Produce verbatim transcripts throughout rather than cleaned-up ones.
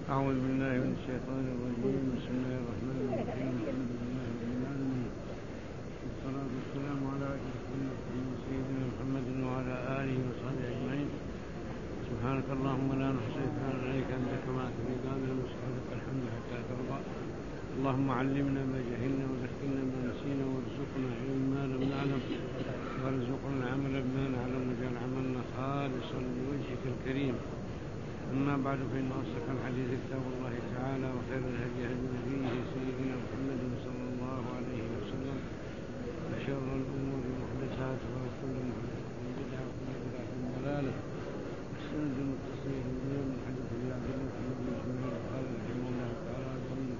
أعوذ بالله من الشيطان الرجيم. بسم الله الرحمن الرحيم. الحمد لله رب العالمين، والصلاة والسلام على أشرف المرسلين سيدنا محمد وعلى آله وصحبه أجمعين. سبحانك اللهم لا نحصي ثناء عليك أنت كما أثنى على نفسك، الحمد حتى ترضى. اللهم علمنا ما جهلنا وذكرنا ما نسينا وارزقنا علما ما لم نعلم وارزقنا العمل بما نعلم واجعل عملنا خالصا لوجهك الكريم. أما بعد، فإن أصدق الحديث كتاب الله تعالى، وخير الهدي هدي نبيه سيدنا محمد صلى الله عليه وسلم، وشر الأمور محدثاتها وكل محدثة بدعة وكل بدعة ضلالة. السند المتصل باليوم من حديث الله عبد الله بن مسعود قال رحمه الله تعالى: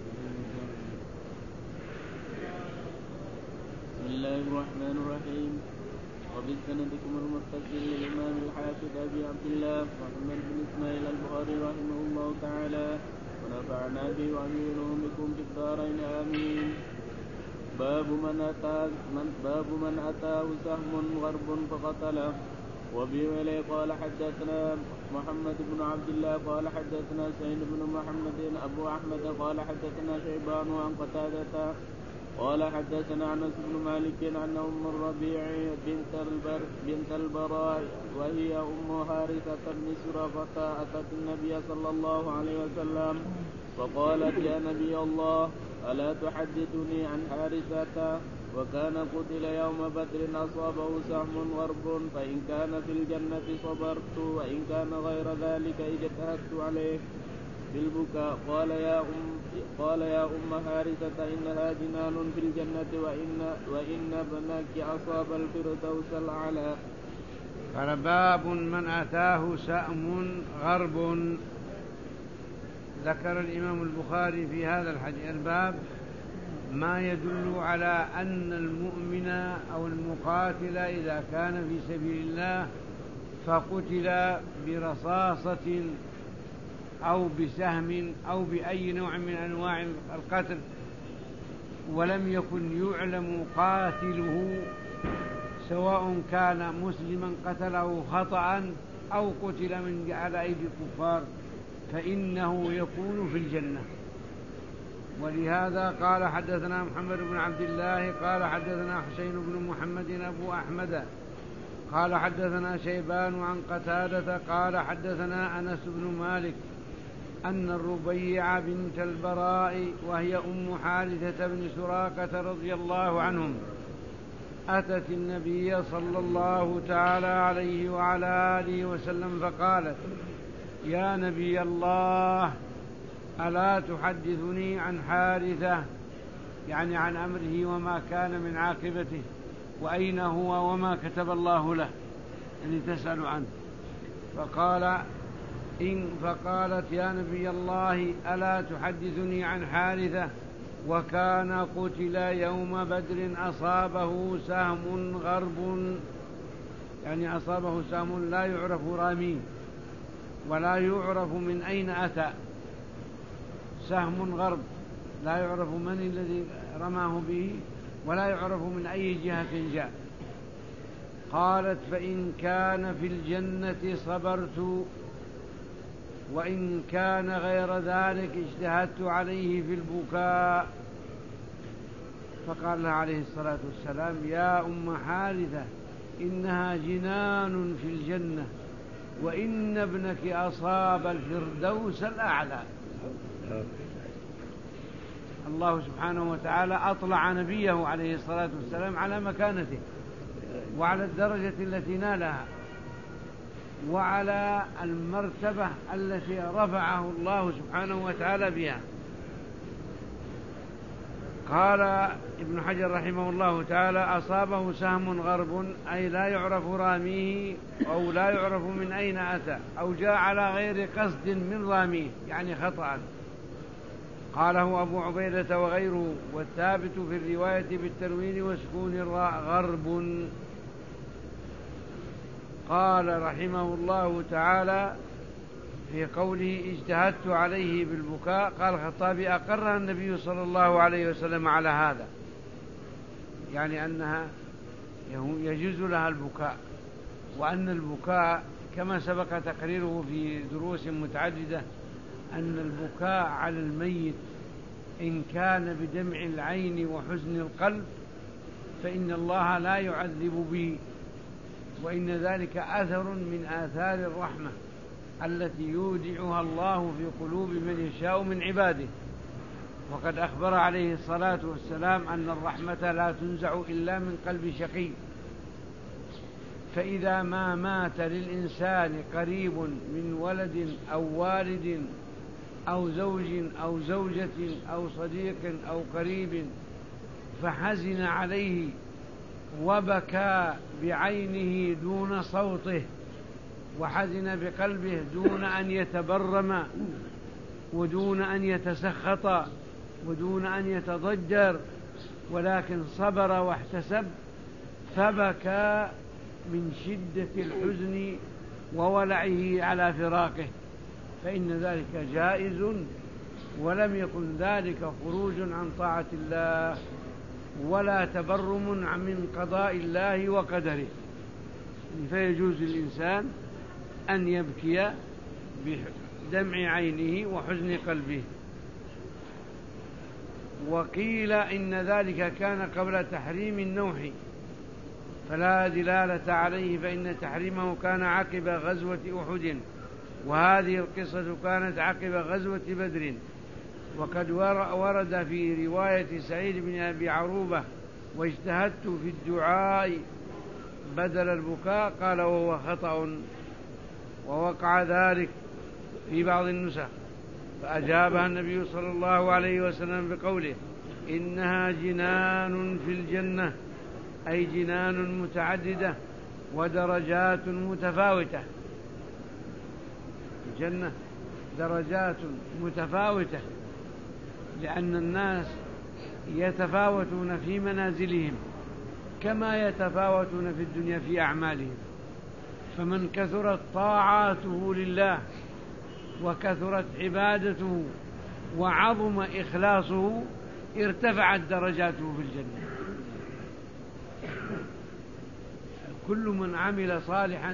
بسم الله الرحمن الرحيم. وبالسندكم المتصل للإمام الحافظ أبي عبد الله محمد بن إسماعيل البخاري رحمه الله تعالى، ونفعنا به وأميره بكم في الدارين آمين. باب من أتى من باب من أتاه سهم غرب فقتله. وبه إليه قال حدثنا محمد بن عبد الله قال حدثنا سعيد بن محمد أبو أحمد قال حدثنا شيبان عن قتادة قال حدثنا أنس بن مالك أن أم الربيع بنت البر بنت البراء وهي أم حارثة بن سرافة أتت النبي صلى الله عليه وسلم فقالت: يا نبي الله، ألا تحدثني عن حارثة؟ وكان قتل يوم بدر أصابه سهم غرب، فإن كان في الجنة صبرت، وإن كان غير ذلك اجتهدت عليه بالبكاء. قال يا أم قال يا أم حارثة إنها جنان في الجنة، وإن وإن ابنك أصاب الفردوس الأعلى. قال: باب من أتاه سهم غرب. ذكر الإمام البخاري في هذا الحديث الباب ما يدل على أن المؤمن أو المقاتل إذا كان في سبيل الله فقتل برصاصة أو بسهم أو بأي نوع من أنواع القتل، ولم يكن يعلم قاتله، سواء كان مسلما قتله خطأ أو قتل من على أيدي الكفار، فإنه يكون في الجنة. ولهذا قال حدثنا محمد بن عبد الله قال حدثنا حسين بن محمد أبو أحمد قال حدثنا شيبان عن قتادة قال حدثنا أنس بن مالك أن الربيع بنت البراء وهي أم حارثة بن سراقة رضي الله عنهم أتت النبي صلى الله تعالى عليه وعلى آله وسلم فقالت: يا نبي الله، ألا تحدثني عن حارثة، يعني عن أمره وما كان من عاقبته وأين هو وما كتب الله له، يعني تسأل عنه. فقال إن فقالت: يا نبي الله، ألا تحدثني عن حارثة وكان قتل يوم بدر أصابه سهم غرب، يعني أصابه سهم لا يعرف راميه ولا يعرف من أين أتى، سهم غرب لا يعرف من الذي رماه به ولا يعرف من أي جهة جاء. قالت: فإن كان في الجنة صبرت، وإن كان غير ذلك اجتهدت عليه في البكاء. فقال لها عليه الصلاة والسلام: يا أم حارثة، إنها جنان في الجنة، وإن ابنك أصاب الفردوس الأعلى. الله سبحانه وتعالى أطلع نبيه عليه الصلاة والسلام على مكانته وعلى الدرجة التي نالها وعلى المرتبة التي رفعه الله سبحانه وتعالى بها. قال ابن حجر رحمه الله تعالى: أصابه سهم غرب، أي لا يعرف راميه أو لا يعرف من أين أتى، أو جاء على غير قصد من راميه، يعني خطأ. قاله أبو عبيدة وغيره، والثابت في الرواية بالتنوين وسكون الراء غرب. قال رحمه الله تعالى في قوله اجتهدت عليه بالبكاء، قال الخطابي: أقر النبي صلى الله عليه وسلم على هذا، يعني أنها يجوز لها البكاء، وأن البكاء كما سبق تقريره في دروس متعددة أن البكاء على الميت إن كان بدمع العين وحزن القلب فإن الله لا يعذب به، وإن ذلك أثر من آثار الرحمة التي يودعها الله في قلوب من يشاء من عباده. وقد أخبر عليه الصلاة والسلام أن الرحمة لا تنزع إلا من قلب شقي. فإذا ما مات للإنسان قريب من ولد أو والد أو زوج أو زوجة أو صديق أو قريب فحزن عليه وبكى بعينه دون صوته وحزن بقلبه دون أن يتبرم ودون أن يتسخط ودون أن يتضجر، ولكن صبر واحتسب فبكى من شدة الحزن وولعه على فراقه، فإن ذلك جائز ولم يكن ذلك خروج عن طاعة الله ولا تبرم من قضاء الله وقدره، فيجوز للإنسان أن يبكي بدمع عينه وحزن قلبه. وقيل إن ذلك كان قبل تحريم النوح فلا دلالة عليه، فإن تحريمه كان عقب غزوة أحد، وهذه القصة كانت عقب غزوة بدر. وقد ورد في رواية سعيد بن أبي عروبة واجتهدت في الدعاء بدل البكاء، قال وهو خطأ، ووقع ذلك في بعض النسخ، فأجابها النبي صلى الله عليه وسلم بقوله إنها جنان في الجنة، أي جنان متعددة ودرجات متفاوتة. الجنة درجات متفاوتة لأن الناس يتفاوتون في منازلهم كما يتفاوتون في الدنيا في أعمالهم، فمن كثرت طاعاته لله وكثرت عبادته وعظم إخلاصه ارتفعت درجاته في الجنة. كل من عمل صالحا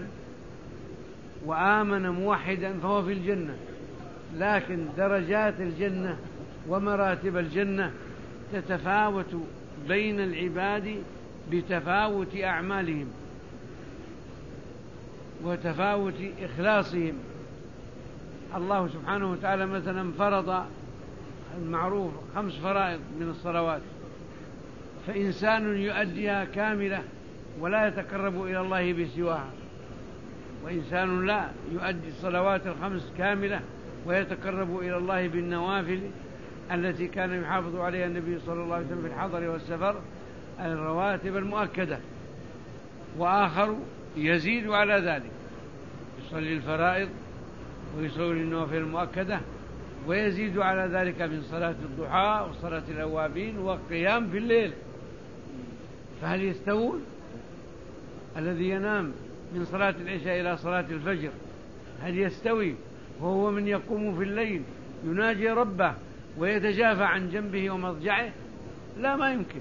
وآمن موحدا فهو في الجنة، لكن درجات الجنة ومراتب الجنة تتفاوت بين العباد بتفاوت أعمالهم وتفاوت إخلاصهم. الله سبحانه وتعالى مثلا فرض المعروف خمس فرائض من الصلوات، فإنسان يؤديها كاملة ولا يتقرب إلى الله بسواها، وإنسان لا يؤدي الصلوات الخمس كاملة ويتقرب إلى الله بالنوافل التي كان يحافظ عليها النبي صلى الله عليه وسلم في الحضر والسفر، الرواتب المؤكدة. وآخر يزيد على ذلك، يصلي الفرائض ويصلي النوافل المؤكدة ويزيد على ذلك من صلاة الضحى وصلاة الأوابين والقيام في الليل. فهل يستوون؟ الذي ينام من صلاة العشاء إلى صلاة الفجر هل يستوي وهو من يقوم في الليل يناجي ربه ويتجافى عن جنبه ومضجعه؟ لا، ما يمكن.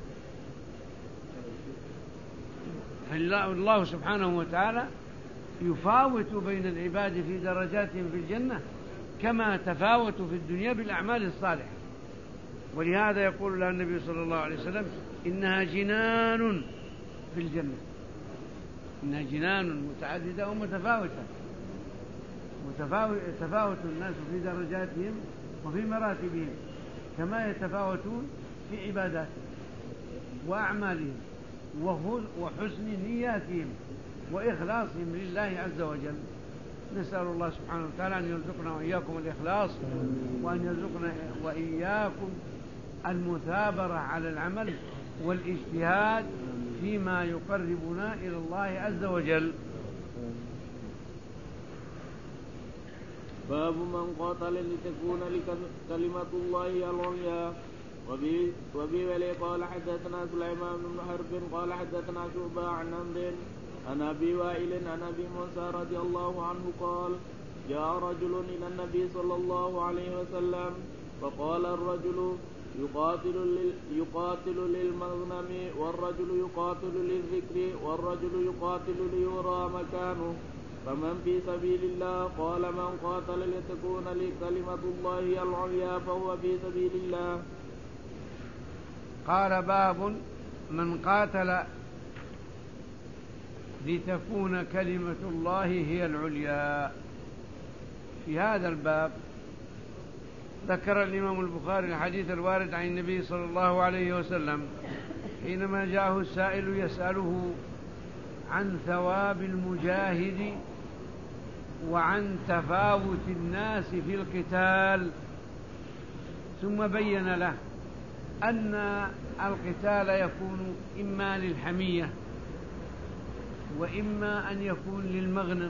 الله سبحانه وتعالى يفاوت بين العباد في درجاتهم في الجنة كما تفاوتوا في الدنيا بالأعمال الصالحة. ولهذا يقول لها النبي صلى الله عليه وسلم إنها جنان في الجنة، إنها جنان متعددة ومتفاوتة، يتفاوت الناس في درجاتهم وفي مراتبهم كما يتفاوتون في عباداتهم وأعمالهم وحسن نياتهم وإخلاصهم لله عز وجل. نسأل الله سبحانه وتعالى أن يرزقنا وإياكم الإخلاص، وأن يرزقنا وإياكم المثابرة على العمل والاجتهاد فيما يقربنا إلى الله عز وجل. باب من قاتل لتكون كلمة الله العليا. وبه ولي قال حدثنا سليمان بن حرب قال حدثنا شعبة عن عمرو عن أبي وائل عن أبي موسى رضي الله عنه قال جاء رجل إلى النبي صلى الله عليه وسلم فقال الرجل يقاتل, يقاتل للمغنم والرجل يقاتل للذكر والرجل يقاتل ليرى مكانه فمن في سبيل الله قال من قاتل لتكون لكلمة الله العليا فهو في سبيل الله. قال باب من قاتل لتكون كلمة الله هي العليا. في هذا الباب ذكر الإمام البخاري الحديث الوارد عن النبي صلى الله عليه وسلم حينما جاءه السائل يسأله عن ثواب المجاهد وعن تفاوت الناس في القتال، ثم بين له أن القتال يكون إما للحمية وإما أن يكون للمغنم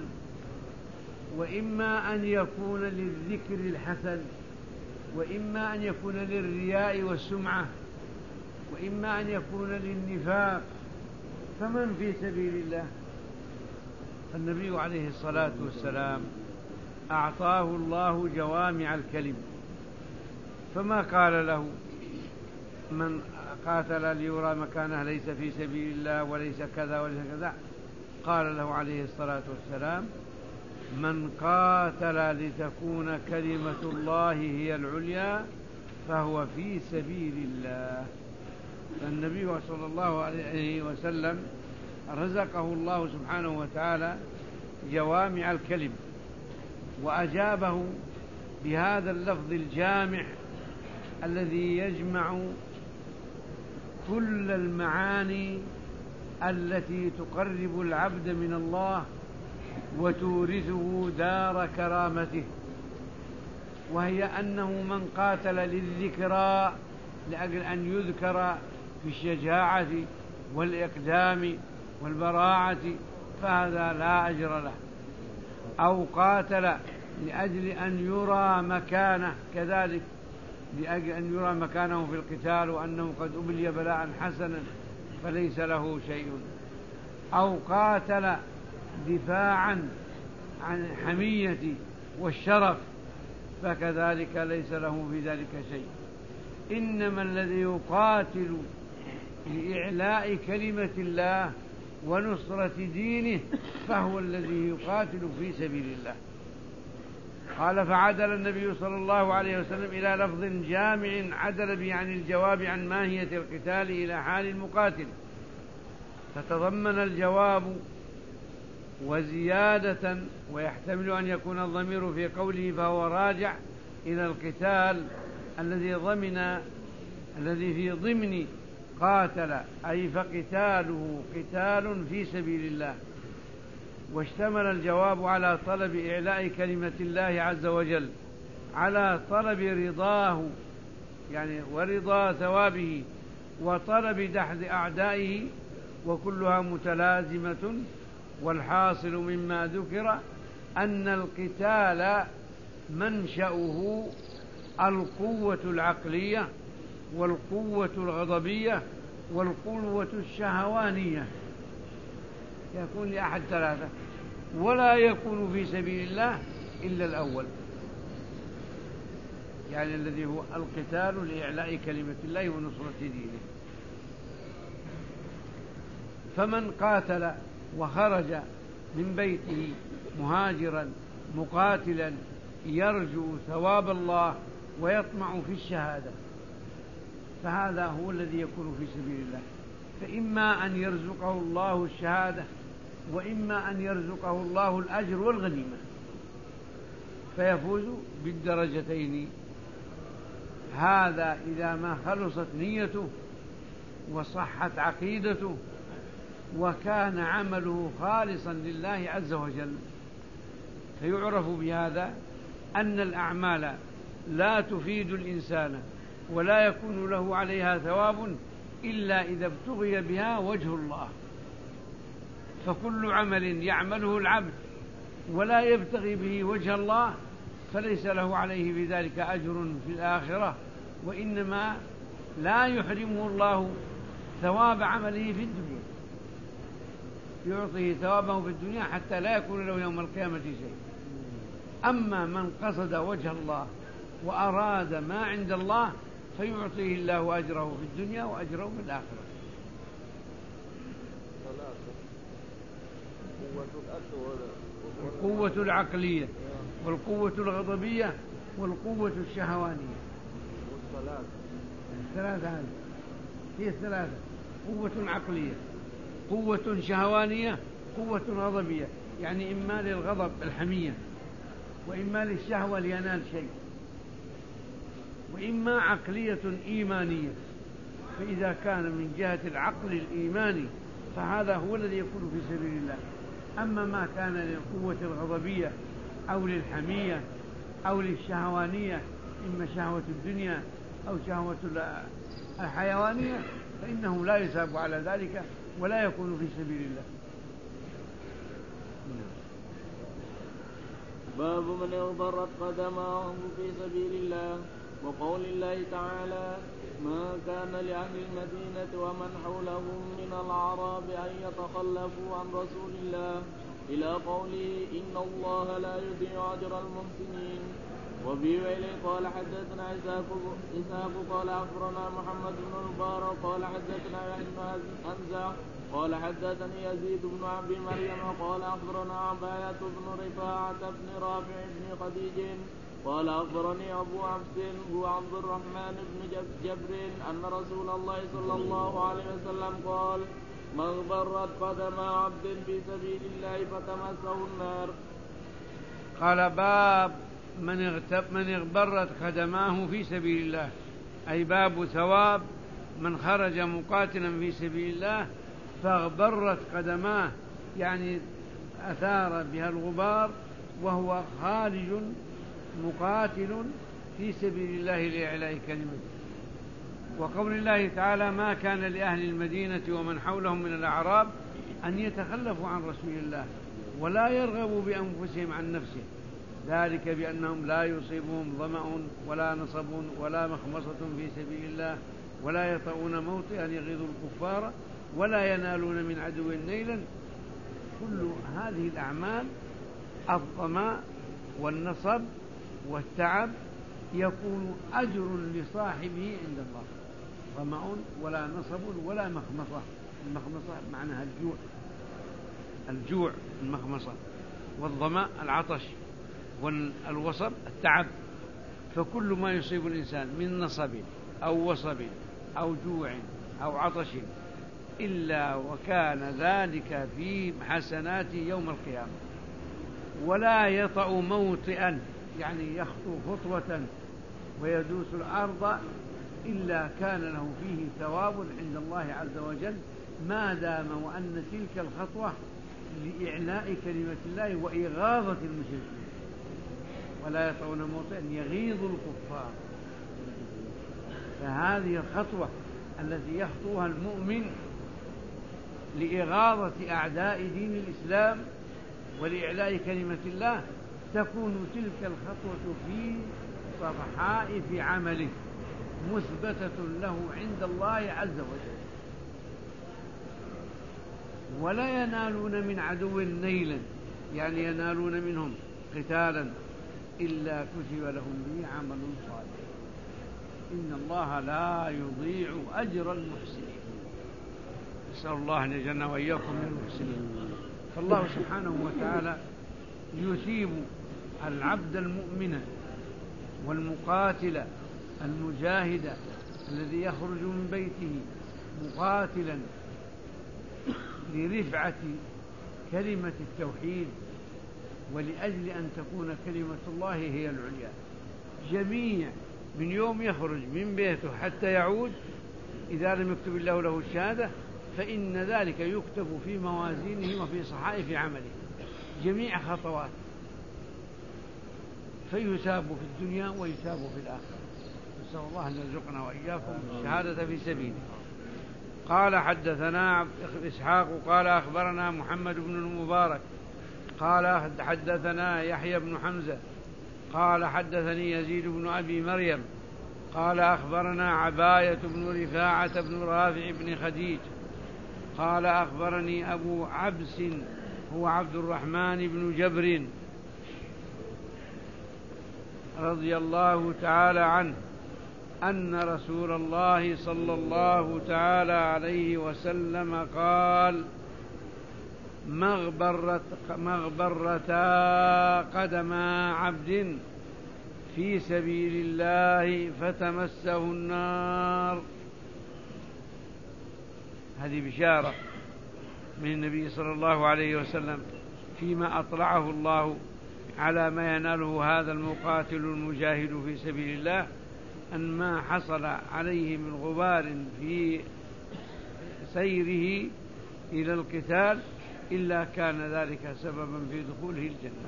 وإما أن يكون للذكر الحسن وإما أن يكون للرياء والسمعة وإما أن يكون للنفاق. فمن في سبيل الله النبي عليه الصلاة والسلام أعطاه الله جوامع الكلم، فما قال له من قاتل ليرى مكانه ليس في سبيل الله وليس كذا وليس كذا، قال له عليه الصلاة والسلام من قاتل لتكون كلمة الله هي العليا فهو في سبيل الله. فالنبي صلى الله عليه وسلم رزقه الله سبحانه وتعالى جوامع الكلم، وأجابه بهذا اللفظ الجامع الذي يجمع كل المعاني التي تقرب العبد من الله وتورثه دار كرامته، وهي أنه من قاتل للذكرى لأجل أن يذكر في الشجاعة والإقدام والبراعة فهذا لا أجر له، أو قاتل لأجل أن يرى مكانه كذلك لأجل أن يرى مكانه في القتال وأنه قد أبلي بلاء حسنا فليس له شيء، أو قاتل دفاعا عن الحمية والشرف فكذلك ليس له في ذلك شيء. إنما الذي يقاتل لإعلاء كلمة الله ونصرة دينه فهو الذي يقاتل في سبيل الله. قال فعدل النبي صلى الله عليه وسلم إلى لفظ جامع عدل به عن الجواب عن ماهية القتال إلى حال المقاتل، فتضمن الجواب وزيادة، ويحتمل أن يكون الضمير في قوله فهو راجع إلى القتال الذي ضمن الذي في ضمن قاتل، أي فقتاله قتال في سبيل الله. واشتمل الجواب على طلب إعلاء كلمة الله عز وجل، على طلب رضاه يعني ورضا ثوابه وطلب دحض أعدائه، وكلها متلازمة. والحاصل مما ذكر أن القتال منشأه القوة العقلية والقوة الغضبية والقوة الشهوانية، يكون لأحد ثلاثة، ولا يكون في سبيل الله إلا الأول، يعني الذي هو القتال لإعلاء كلمة الله ونصرة دينه. فمن قاتل وخرج من بيته مهاجرا مقاتلا يرجو ثواب الله ويطمع في الشهادة فهذا هو الذي يكون في سبيل الله، فإما أن يرزقه الله الشهادة وإما أن يرزقه الله الأجر والغنيمة فيفوز بالدرجتين. هذا إذا ما خلصت نيته وصحت عقيدته وكان عمله خالصا لله عز وجل. فيعرف بهذا أن الأعمال لا تفيد الإنسان ولا يكون له عليها ثواب إلا إذا ابتغي بها وجه الله. فكل عمل يعمله العبد ولا يبتغي به وجه الله فليس له عليه بذلك أجر في الآخرة، وإنما لا يحرمه الله ثواب عمله في الدنيا، يعطيه ثوابه في الدنيا حتى لا يكون له يوم القيامة شيء. أما من قصد وجه الله وأراد ما عند الله فيعطيه الله أجره في الدنيا وأجره في الآخرة. قوة الأجر القوة العقلية والقوة الغضبية والقوة الشهوانية. الثلاثة هذه هي الثلاثة: قوة عقلية، قوة شهوانية، قوة غضبية، يعني إما للغضب الحمية، وإما للشهوة لينال شيء، وإما عقلية إيمانية. فإذا كان من جهة العقل الإيماني فهذا هو الذي يكون في سبيل الله. أما ما كان للقوة الغضبية أو للحمية أو للشهوانية، إما شهوة الدنيا أو شهوة الحيوانية، فإنه لا يثاب على ذلك ولا يكون في سبيل الله. باب من اغبرت قدماه في سبيل الله. وقول الله تعالى: ما كان لأهل المدينة ومن حولهم من الأعراب أن يتخلفوا عن رسول الله، إلى قوله: إن الله لا يضيع أجر المحسنين. وبه وإليه قال حدثنا إسحاق قال أخبرنا محمد بن المبارك قال حدثنا يحيى بن حمزة قال حدثني يزيد بن عبد مريم قال أخبرنا عباية بن رفاعة بن رافع بن خديج قال أخبرني أبو عبد هو عبد الرحمن بن جبر أن رسول الله صلى الله عليه وسلم قال: ما اغبرت قدم عبد في سبيل الله فتمسه النار. قال: باب من من اغبرت قدماه في سبيل الله، أي باب ثواب من خرج مقاتلا في سبيل الله فاغبرت قدماه، يعني أثار بها الغبار وهو خارج مقاتل في سبيل الله لإعلاء كلمته. وقول الله تعالى: ما كان لأهل المدينة ومن حولهم من الأعراب أن يتخلفوا عن رسول الله ولا يرغبوا بأنفسهم عن نفسه، ذلك بأنهم لا يصيبهم ظمأ ولا نصب ولا مخمصة في سبيل الله ولا يطؤون موطئا يغيظ الكفار ولا ينالون من عدو نيلا. كل هذه الأعمال الظمأ والنصب والتعب يكون أجر لصاحبه عند الله. ظمأ ولا نصب ولا مخمصة، المخمصة معناها الجوع، الجوع المخمصة، والظمأ العطش، والوصب التعب. فكل ما يصيب الإنسان من نصب أو وصب أو جوع أو عطش إلا وكان ذلك في حسناته يوم القيامة. ولا يطأ موطئا، يعني يخطو خطوة ويدوس الأرض إلا كان له فيه ثواب عند الله عز وجل، ما دام وأن تلك الخطوة لإعلاء كلمة الله وإغاظة المشركين. ولا يطؤون موطئا يغيظ الكفار. فهذه الخطوة التي يخطوها المؤمن لإغاظة أعداء دين الإسلام ولإعلاء كلمة الله تكون تلك الخطوة في صفحاء في عمله مثبتة له عند الله عز وجل. ولا ينالون من عدو نيلا، يعني ينالون منهم قتالا، إلا كتب لهم به عمل صالح. إن الله لا يضيع أجر المحسنين. نسأل الله أن يجعلنا وإياكم من المحسنين. فالله سبحانه وتعالى يثيب العبد المؤمن والمقاتل المجاهد الذي يخرج من بيته مقاتلا لرفعة كلمة التوحيد ولأجل أن تكون كلمة الله هي العليا. جميع من يوم يخرج من بيته حتى يعود، إذا لم يكتب الله له الشهادة فإن ذلك يكتب في موازينه وفي صحائف عمله جميع خطوات، فيثاب في الدنيا ويثاب في الآخرة. نسأل الله أن يرزقنا وإياكم الشهادة في سبيله. قال حدثنا إسحاق قال أخبرنا محمد بن المبارك قال حدثنا يحيى بن حمزة قال حدثني يزيد بن أبي مريم قال أخبرنا عباية بن رفاعة بن رافع بن خديج قال أخبرني أبو عبس هو عبد الرحمن بن جبر رضي الله تعالى عنه أن رسول الله صلى الله تعالى عليه وسلم قال: مغبرة مغبرتا قدما عبد في سبيل الله فتمسه النار. هذه بشارة من النبي صلى الله عليه وسلم فيما أطلعه الله على ما يناله هذا المقاتل المجاهد في سبيل الله، أن ما حصل عليه من غبار في سيره إلى القتال إلا كان ذلك سببا في دخوله الجنة.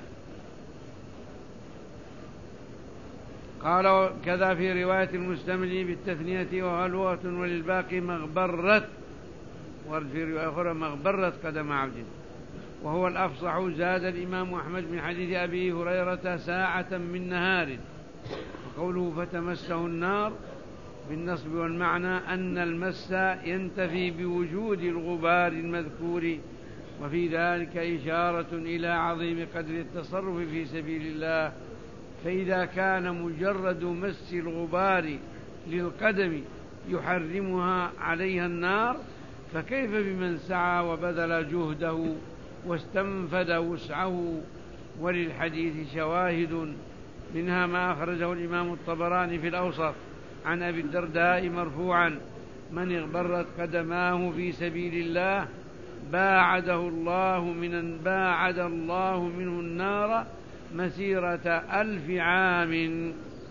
قال كذا في رواية المستملي بالتثنية وغلوة وللباقي مغبرة، وفي رواية أخرى مغبرة قدم عبد، وهو الأفصح. زاد الإمام أحمد من حديث أبي هريرة ساعة من نهار، وقوله فتمسه النار بالنصب والمعنى أن المس ينتفي بوجود الغبار المذكور، وفي ذلك إشارة إلى عظيم قدر التصرف في سبيل الله. فإذا كان مجرد مس الغبار للقدم يحرمها عليها النار، فكيف بمن سعى وبذل جهده واستنفد وسعه؟ وللحديث شواهد، منها ما أخرجه الإمام الطبراني في الأوسط عن أبي الدرداء مرفوعا: من اغبرت قدماه في سبيل الله باعده الله من باعد الله منه النار مسيرة ألف عام.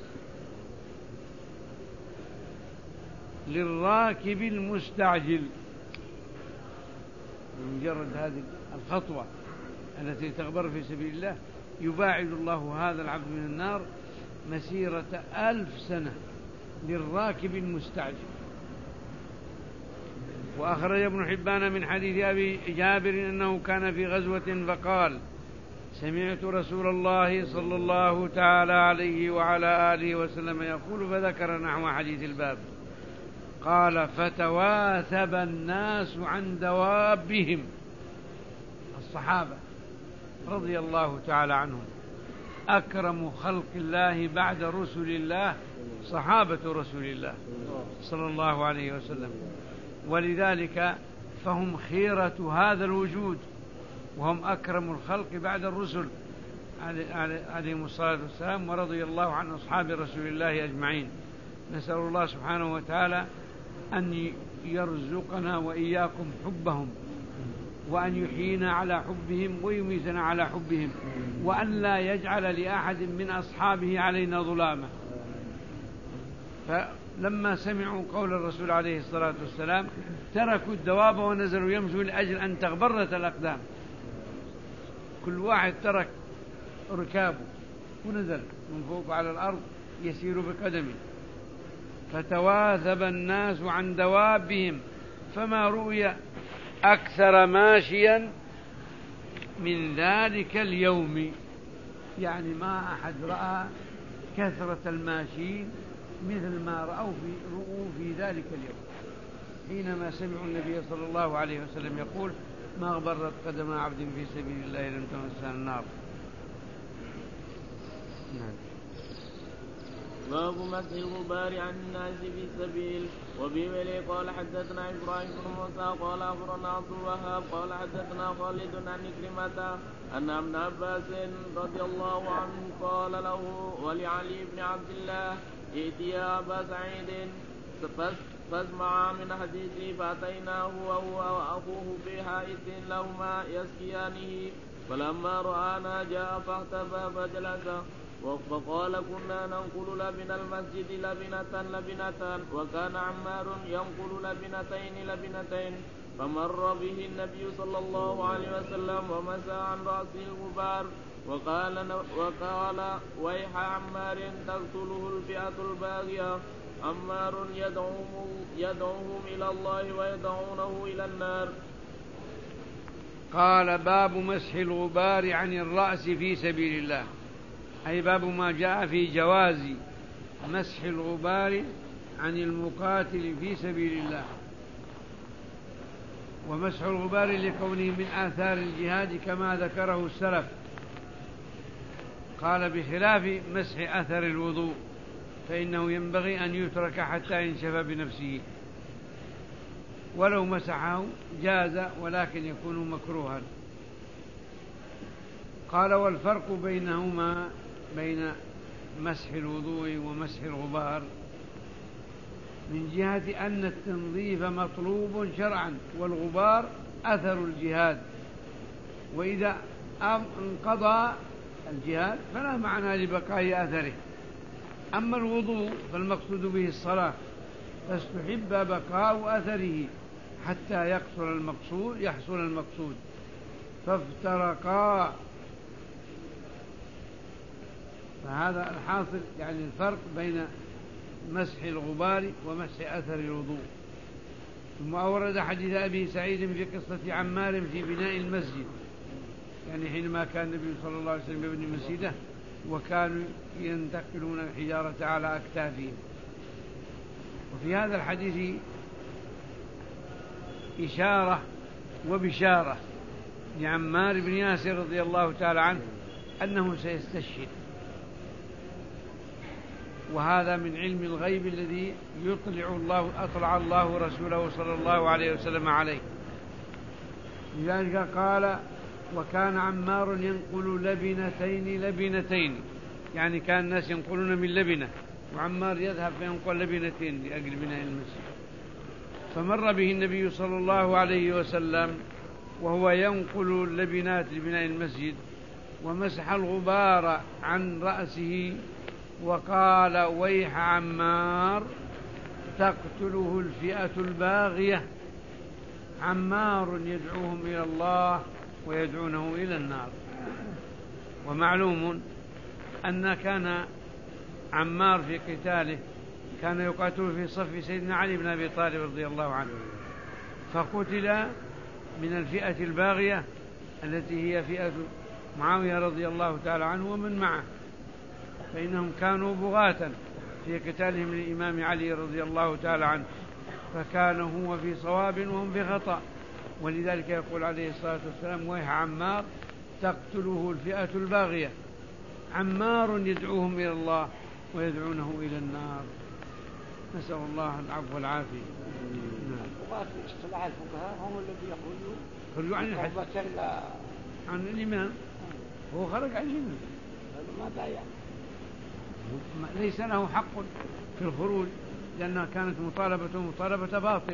للراكب المستعجل، بمجرد هذه الخطوة التي تغبر في سبيل الله يباعد الله هذا العبد من النار مسيرة ألف سنة للراكب المستعجل. وأخرج ابن حبان من حديث أبي جابر أنه كان في غزوة فقال: سمعت رسول الله صلى الله تعالى عليه وعلى آله وسلم يقول، فذكر نحو حديث الباب. قال: فتواثب الناس عن دوابهم، الصحابة رضي الله تعالى عنهم أكرم خلق الله بعد رسل الله صحابة رسول الله صلى الله عليه وسلم، ولذلك فهم خيرة هذا الوجود، وهم أكرم الخلق بعد الرسل عليهم الصلاة والسلام، ورضي الله عن أصحاب رسول الله أجمعين. نسأل الله سبحانه وتعالى أن يرزقنا وإياكم حبهم، وأن يحيينا على حبهم ويميتنا على حبهم، وأن لا يجعل لأحد من أصحابه علينا ظلامة. فلما سمعوا قول الرسول عليه الصلاة والسلام تركوا الدواب ونزلوا يمشوا لأجل أن تغبرت الأقدام، كل واحد ترك ركابه ونزل من فوق على الأرض يسير بقدمه. فتواثب الناس عن دوابهم، فما رؤي أكثر ماشيا من ذلك اليوم، يعني ما أحد رأى كثرة الماشين مثل ما رأوا في رؤوا في ذلك اليوم، حينما سمعوا النبي صلى الله عليه وسلم يقول: ما غبرت قدم عبد في سبيل الله لم تمسه النار. نعم. باب مسح الغبار عن الناس في السبيل. وفي ولي قال حدثنا إبراهيم بن موسى قال أخبرنا عبد الوهاب قال حدثنا خالد عن كريمة أن ابن عباس رضي الله عنه قال له ولعلي بن عبد الله: ائت يا أبا سعيد فاسمع من حديثي. فأتيناه وهو وأخوه في حائط لهما يسقيانه، فلما رآنا جاء فاختفى فجلس، فقال: كنا ننقل لبن المسجد لبنة لبنة، وكان عمار ينقل لبنتين لبنتين. فمر به النبي صلى الله عليه وسلم ومسى عن رأسه الغبار، وقال, وقال: ويح عمار تقتله الفئة الباغية. عمار يدعوهم, يدعوهم إلى الله ويدعونه إلى النار. قال: باب مسح الغبار عن الرأس في سبيل الله، أي باب ما جاء في جواز مسح الغبار عن المقاتل في سبيل الله. ومسح الغبار لكونه من آثار الجهاد كما ذكره السلف، قال: بخلاف مسح أثر الوضوء فإنه ينبغي أن يترك حتى ينشف بنفسه، ولو مسحه جاز ولكن يكون مكروها. قال والفرق بينهما بين مسح الوضوء ومسح الغبار من جهة أن التنظيف مطلوب شرعا والغبار أثر الجهاد، وإذا انقضى الجهاد فلا معنى لبقاء أثره. أما الوضوء فالمقصود به الصلاة، فاستحب بقاء أثره حتى يحصل المقصود يحصل المقصود فافترقا. فهذا الحاصل، يعني الفرق بين مسح الغبار ومسح أثر الوضوء. ثم أورد حديث أبي سعيد في قصة عمار في بناء المسجد، يعني حينما كان النبي صلى الله عليه وسلم يبني مسجده وكانوا ينتقلون الحجارة على أكتافهم. وفي هذا الحديث إشارة وبشارة لعمار بن ياسر رضي الله تعالى عنه أنه سيستشهد، وهذا من علم الغيب الذي يطلع الله أطلع الله رسوله صلى الله عليه وسلم عليه. لذلك قال وكان عمار ينقل لبنتين لبنتين، يعني كان الناس ينقلون من لبنة وعمار يذهب فينقل لبنتين لأجل بناء المسجد. فمر به النبي صلى الله عليه وسلم وهو ينقل اللبنات لبناء المسجد ومسح الغبار عن رأسه وقال ويح عمار تقتله الفئة الباغية. عمار يدعوهم إلى الله ويدعونه إلى النار. ومعلوم أن كان عمار في قتاله كان يقاتل في صف سيدنا علي بن أبي طالب رضي الله عنه، فقتل من الفئة الباغية التي هي فئة معاوية رضي الله تعالى عنه ومن معه، فإنهم كانوا بغاة في قتالهم للإمام علي رضي الله تعالى عنه، فكان هو في صواب وهم في خطأ. ولذلك يقول عليه الصلاة والسلام ويح عمار تقتله الفئة الباغية. عمار يدعوهم إلى الله ويدعونه إلى النار، نسأل الله العفو والعافية. وفي اصطلاح الفقهاء هم الذي يخرجوا خرجوا عن الحد عن الإمام، هو خرج عن الإمام، ماذا يعني؟ ليس له حق في الخروج لأنها كانت مطالبة مطالبة باطل،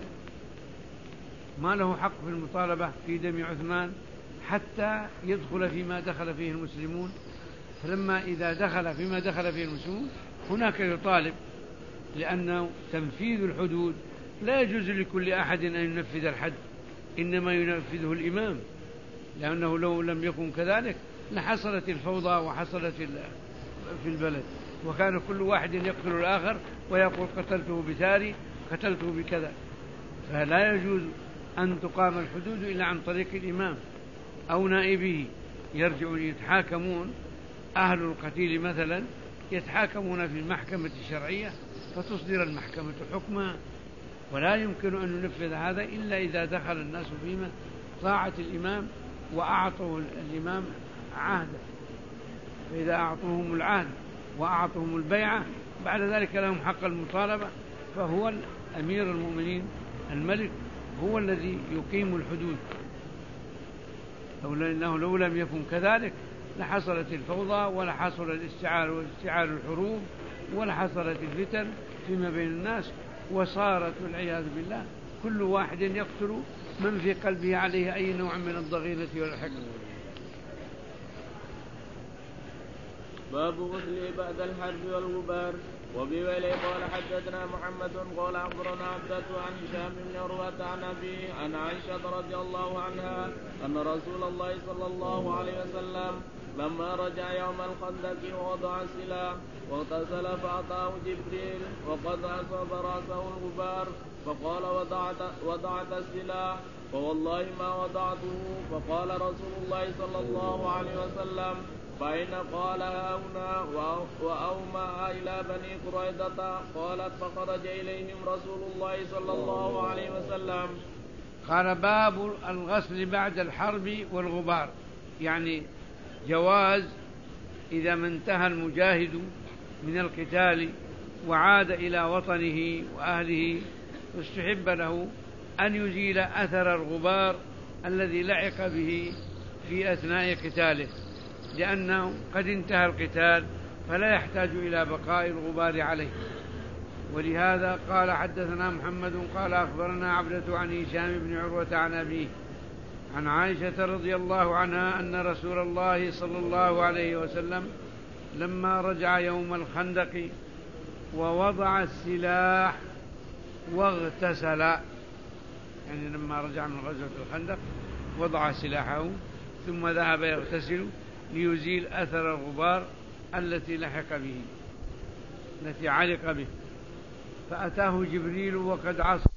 ما له حق في المطالبة في دم عثمان حتى يدخل فيما دخل فيه المسلمون. فلما إذا دخل فيما دخل فيه المسلمون هناك يطالب، لأنه تنفيذ الحدود لا يجوز لكل أحد أن ينفذ الحد، إنما ينفذه الإمام، لأنه لو لم يكن كذلك لحصلت الفوضى وحصلت في البلد، وكان كل واحد يقتل الآخر ويقول قتلته بثاري قتلته بكذا. فلا يجوز أن تقام الحدود إلا عن طريق الإمام أو نائبه. يرجعون يتحاكمون أهل القتيل مثلا يتحاكمون في المحكمة الشرعية فتصدر المحكمة حكما، ولا يمكن أن ننفذ هذا إلا إذا دخل الناس فيما طاعة الإمام وأعطوا الإمام عهده. فإذا أعطوهم العهد وأعطوهم البيعة بعد ذلك لهم حق المطالبة، فهو أمير المؤمنين الملك هو الذي يقيم الحدود. لأنه لو لم يكن كذلك لحصلت الفوضى ولحصل الاستعار واستعار الحروب ولحصلت الفتن فيما بين الناس، وصارت والعياذ بالله كل واحد يقتل من في قلبه عليه أي نوع من الضغينة والحقد. باب غسل بعد الحرب والغبار. وبويله قال حدثنا محمد قال أخبرنا عبدة عن هشام بن عروة عن أبيه عن عائشة رضي الله عنها أن رسول الله صلى الله عليه وسلم لما رجع يوم الخندق ووضع السلاح واغتسل فأعطاه جبريل وقد أصاب رأسه الغبار فقال وضعت, وضعت السلاح فوالله ما وضعته. فقال رسول الله صلى الله عليه وسلم فإن قال هنا وأومأ إلى بني قريظة قالت فخرج إليهم رسول الله صلى الله عليه وسلم. قال باب الغسل بعد الحرب والغبار، يعني جواز إذا ما انتهى المجاهد من القتال وعاد إلى وطنه وأهله واستحب له أن يزيل أثر الغبار الذي لعق به في أثناء قتاله. لأنه قد انتهى القتال فلا يحتاج إلى بقاء الغبار عليه. ولهذا قال حدثنا محمد قال أخبرنا عبدة عن هشام بن عروة عن أبيه عن عائشة رضي الله عنها أن رسول الله صلى الله عليه وسلم لما رجع يوم الخندق ووضع السلاح واغتسل، يعني لما رجع من غزوة الخندق وضع سلاحه ثم ذهب يغتسل ليزيل أثر الغبار التي لحق به التي علق به، فأتاه جبريل وقد عصى